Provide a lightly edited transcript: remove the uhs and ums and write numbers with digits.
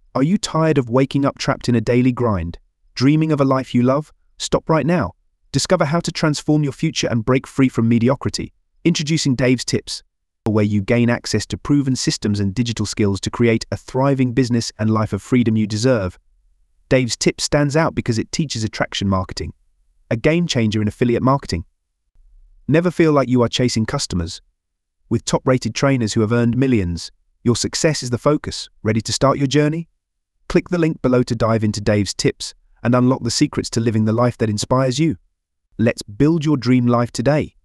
Are you tired of waking up trapped in a daily grind? Dreaming of a life you love? Stop right now. Discover how to transform your future and break free from mediocrity. Introducing Dave's Tips, where you gain access to proven systems and digital skills to create a thriving business and life of freedom you deserve. Dave's Tips stands out because it teaches attraction marketing, a game changer in affiliate marketing. Never feel like you are chasing customers. With top-rated trainers who have earned millions, your success is the focus. Ready to start your journey? Click the link below to dive into Dave's Tips and unlock the secrets to living the life that inspires you. Let's build your dream life today.